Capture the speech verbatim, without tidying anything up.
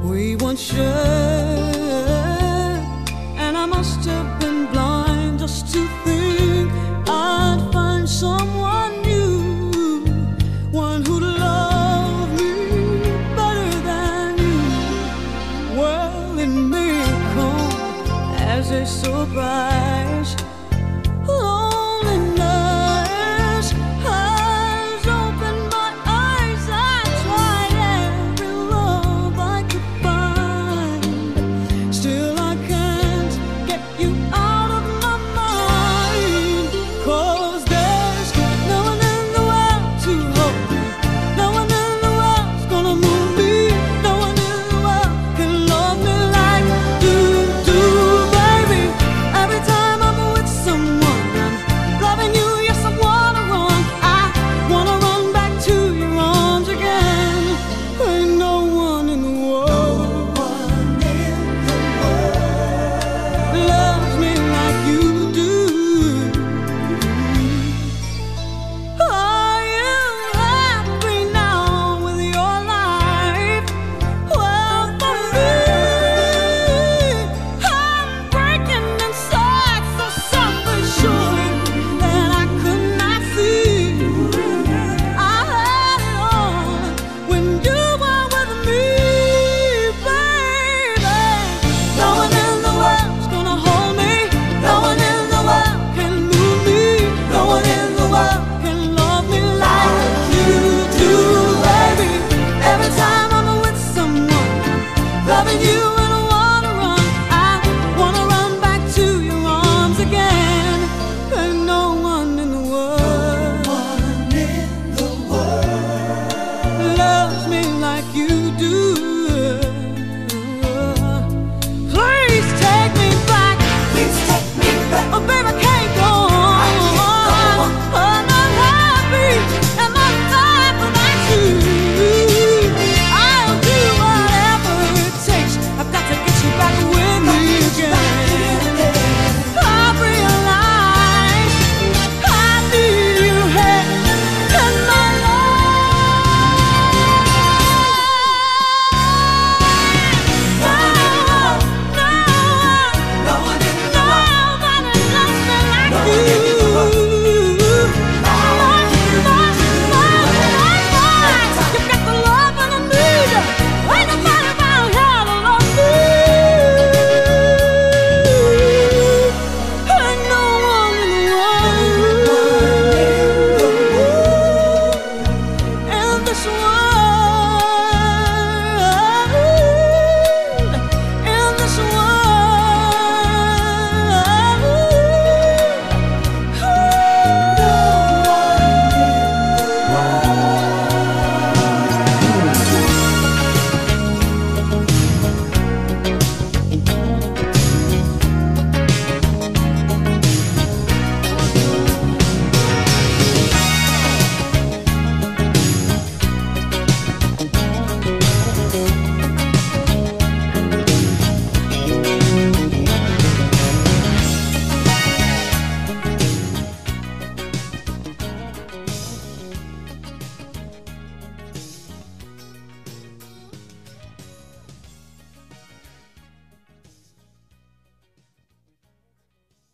we once shared, and I must have been blind just to think I'd find someone new, one who'd love me better than you. Well, it may come as a surprise. Loneliness has opened my eyes. I tried every love I could find. Still I can't get you out of my mind. 'Cause there's no one in the world to hold me, no one in the world's gonna move me, no one in the world can love me like you do, baby. Every time I'm with someone, I'm loving you, yes, I wanna run. I wanna run back to your arms again. Ain't no one in the world loves me like you do. Are you happy now with your life? Well, for me, I'm breaking inside, so self-assured that I could not see. I had it all when you were with me, baby. No one in the world's gonna hold me, no one in the world can move me, no one in the world can love me like you do, baby. Every time I'm with someone, I'm loving you.